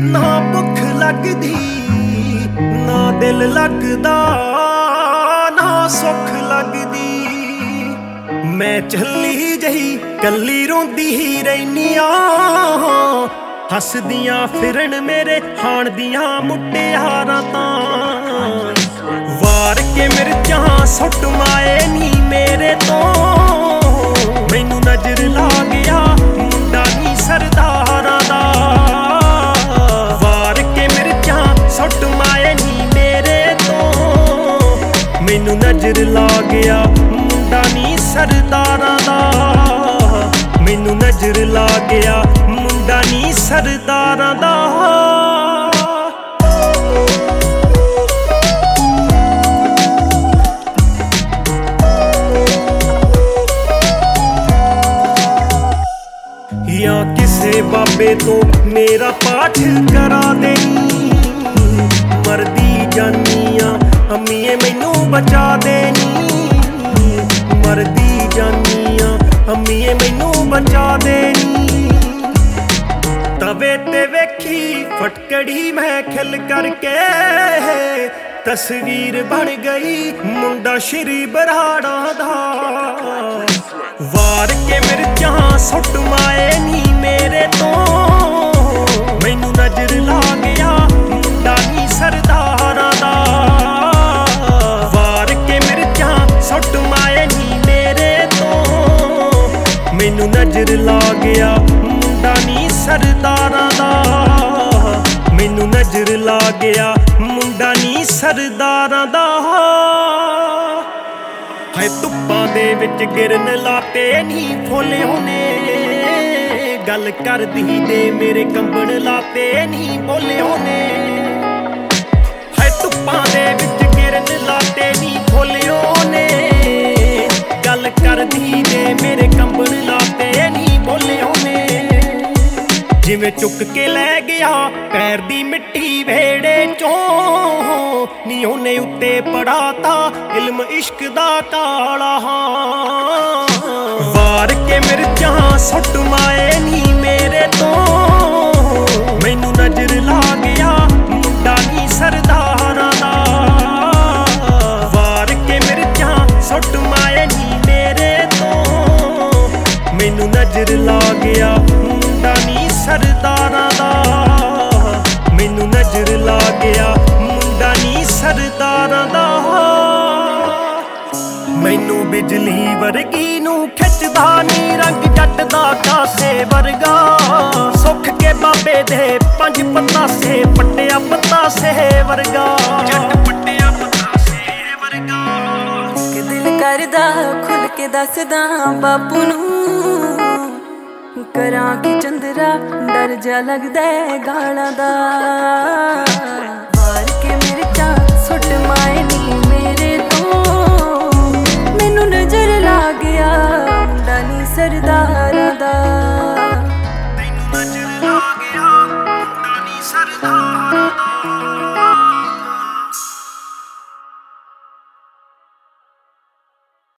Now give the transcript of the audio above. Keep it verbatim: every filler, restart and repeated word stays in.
ना भुख लगदी ना दिल लगदा ना सुख लगदी। मैं झल्ली जही कल्ली रोंदी ही रैनी आ हसदियां फिरन मेरे हाण दियां मुटियारां तां। वार के मिर्चां सुट माए नी मेरे तो मैनू नजर ला गया मुंडा नी सरदारां दा। वार के मिर्चां सुट माए नी मेरे तो मैनू नजर ला गया मुंडा नी सरदारां दा। मैनू नजर ला गया मुंडा नी सरदारां दा। या किसे बाबे तो मेरा पाठ करा देनी मरदी जानिया अम्मीए मैनू बचा देनी। मरदी जानिया अम्मीए मैनू बचा देनी। तवे ते वेखी फटकड़ी मैं खिल करके तस्वीर बन गई मुंडा श्री बराड़ा दा। वार के मिर्चां सुट माए नी मेरे तो मैनू नजर ला गया मुंडा नी सरदारां दा। वार के मिर्चां सुट माए नी मेरे तो मैनू नजर ला गया मुंडा नी सरदारां दा। मैनू नजर ला गया मुंडा नी सरदारां दा। हाय धुप्पां दे विच गिरन लाते नी फुल होने गल करदी दे मेरे कंबण लाते नी बोले होने। हाय धुप्पां दे विच गिरन लाते नी फुल होने गल करदी दे मेरे कंबण लाते नी बोले होने। जिवें चुक के लै गया पैर दी मिट्टी वेड़े चों नी ओने उत्ते पढ़ाता इल्म इश्क दा काला। वार के मिर्चां सुट माए नी मेरे तो मैनू नजर ला गया मुंडा नी सरदारां दा। वार के मिर्चां सुट माए नी मेरे तो मैनू नजर ला गया मुंडा नी सरदारां दा। मैनू नजर ला गया मुंडा नी सरदारां दा। मैनू बिजली वर्गी नू खिचदा नी रंग जट दा कासे वर्गा। सुख के बाबे दे पंज पतासे पट्टिया पतासे वर्गा। जट पट्टिया पतासे वर्गा। कि दिल करदा खुल के दसदा बापू नू करां कि चंदरा डर जा लगदा गालां दा।